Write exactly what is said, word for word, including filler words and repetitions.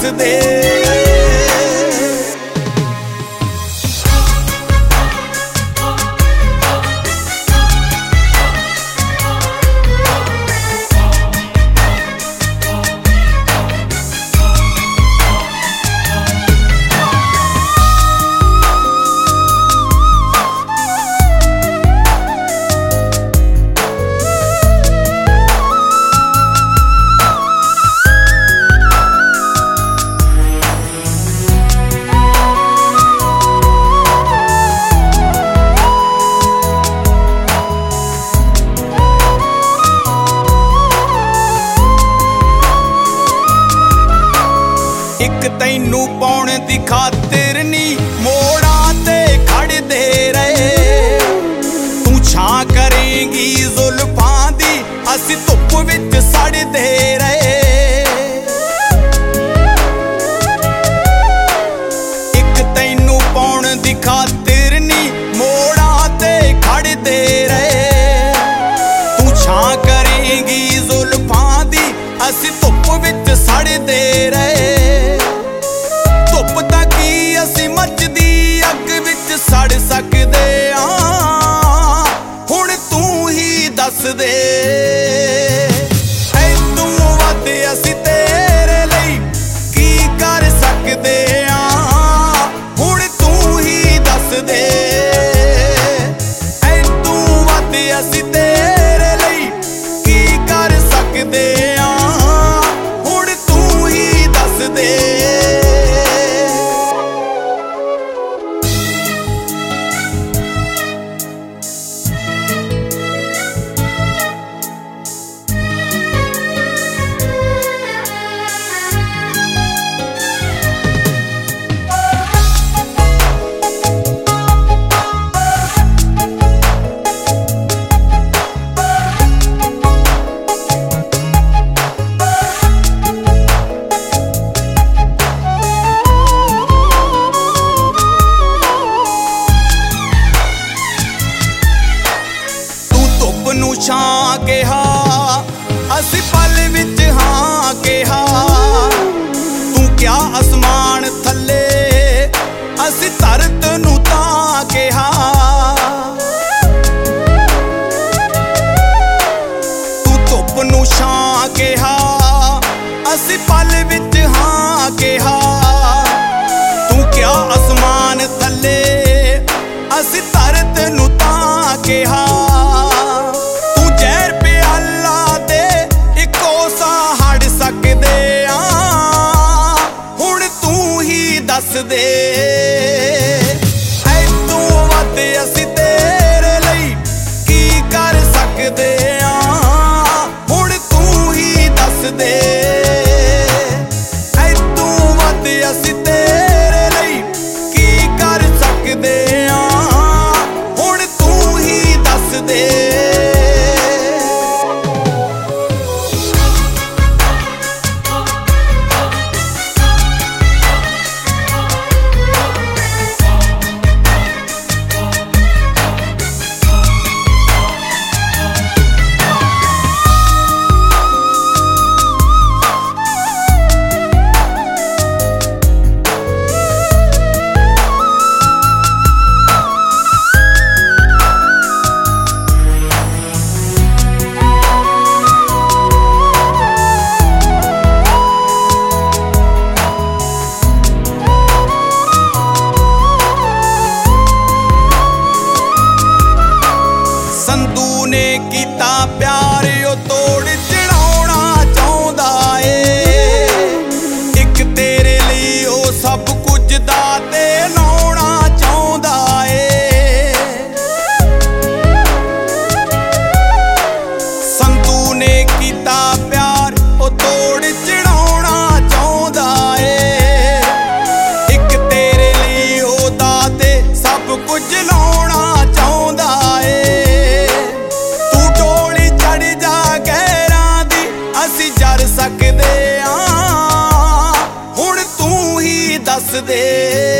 दे। इक तैनू पाउण दी खातिर नी मोड़ां ते खड़दे रहे, तू छां करेंगी जुल्फां दी असीं धुप विच सड़दे रहे। इक तैनू पाउण दी खातिर नी मोड़ां ते खड़दे रहे, तू छां करेंगी जुल्फां दी असीं धुप विच सड़दे रहे। सड़ सकदे आ हुण तू ही दस दे, ऐ तू वध असीं तेरे लई की कर सकदे आ हुण तू ही दस दे। ऐ तू वध असीं तेरे लई की कर सकदे आ हुण तू ही दस दे। नू छां कहा असीं पल विच हां कहा, तू क्या आसमान थल्ले असीं धरत नू तां कहा। तू धुप नू छां कहा असीं पल विच हां कहा, तू क्या आसमान थल्ले असीं धरत नू तां कहा। दस दे ऐ तू वध असीं तेरे लई की कर सकदे आ हुण तू ही दस दे। ऐ तू वध असीं तेरे लई की कर सकदे आ हुण तू ही दस दे। संधू ने कीता प्यार ओ तोड़ चढ़ाउणा चाहुंदा ए, इक तेरे लई ओ सब कुछ दा ते लाउणा चाहुंदा ए। संधू ने कीता प्यार ओ तोड़ चढ़ाउणा चाहुंदा ए, इक तेरे लई ओ दा ते सब कुछ लाउणा चाहुंदा ए। सकदे आ हुण तू ही दस दे।